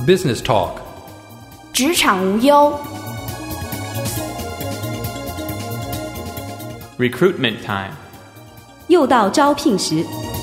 Business Talk 职场无忧 Recruitment time 又到招聘时。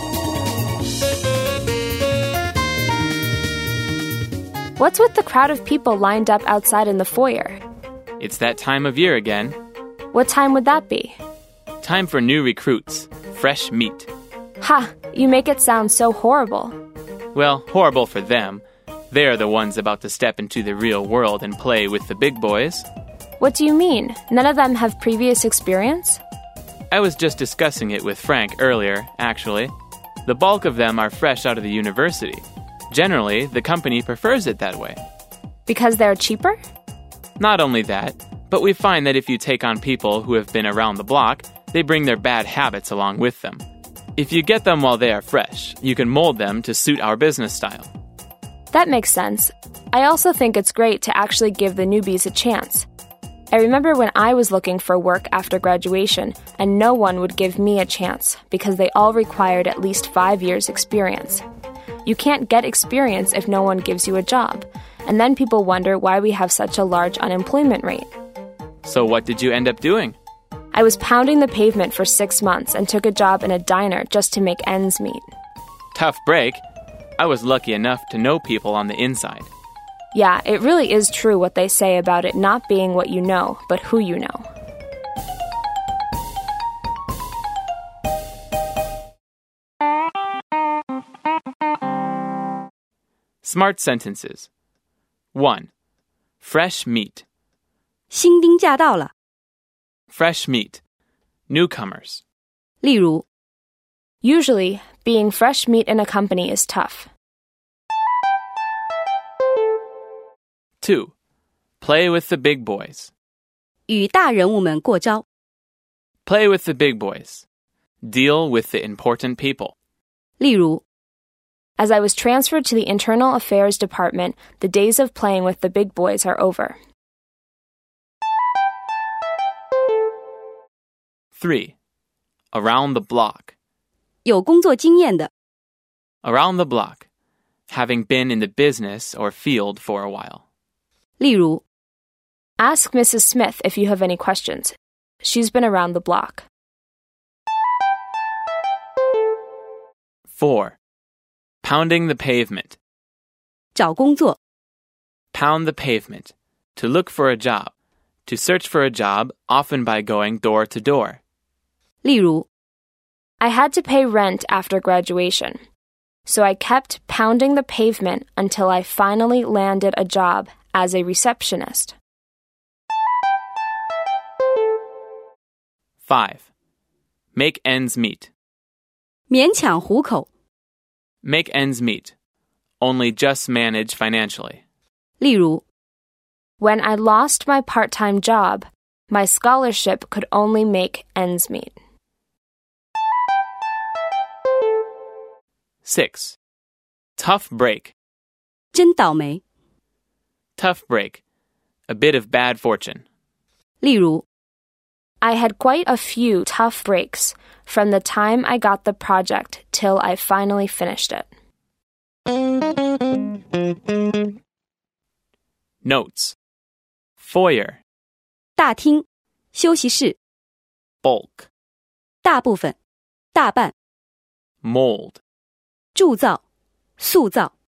What's with the crowd of people lined up outside in the foyer? It's that time of year again. What time would that be? Time for new recruits. Fresh meat. Ha! You make it sound so horrible. Well, horrible for them. They're the ones about to step into the real world and play with the big boys. What do you mean? None of them have previous experience? I was just discussing it with Frank earlier, actually. The bulk of them are fresh out of the university. Generally, the company prefers it that way. Because they're cheaper? Not only that, but we find that if you take on people who have been around the block, they bring their bad habits along with them. If you get them while they are fresh, you can mold them to suit our business style. That makes sense. I also think it's great to actually give the newbies a chance. I remember when I was looking for work after graduation, and no one would give me a chance because they all required at least 5 years' experience. You can't get experience if no one gives you a job, and then people wonder why we have such a large unemployment rate. So what did you end up doing? I was pounding the pavement for 6 months and took a job in a diner just to make ends meet. Tough break. I was lucky enough to know people on the inside. Yeah, it really is true what they say about it not being what you know, but who you know. Smart sentences. 1. Fresh meat. 新丁驾到了。 Fresh meat. Newcomers. 例如 Usually, being fresh meat in a company is tough. 2. Play with the big boys. 与大人物们过招。 Play with the big boys. Deal with the important people. 例如 As I was transferred to the Internal Affairs Department, the days of playing with the big boys are over. 3. Around the block. 有工作经验的。 Around the block. Having been in the business or field for a while. 例如 Ask Mrs. Smith if you have any questions. She's been around the block. 4. Pounding the pavement. 找工作。 Pound the pavement. To look for a job. To search for a job, often by going door to door. 例如 I had to pay rent after graduation, so I kept pounding the pavement until I finally landed a job as a receptionist. 5. Make ends meet. 勉强糊口。 Make ends meet. Only just manage financially. 例如 When I lost my part-time job, my scholarship could only make ends meet. 6. Tough break. 真倒霉。 Tough break. A bit of bad fortune. 例如 I had quite a few tough breaks from the time I got the project till I finally finished it. Notes. Foyer. 大厅、休息室、 Bulk. 大部分、大半、 Mold. 铸造、塑造。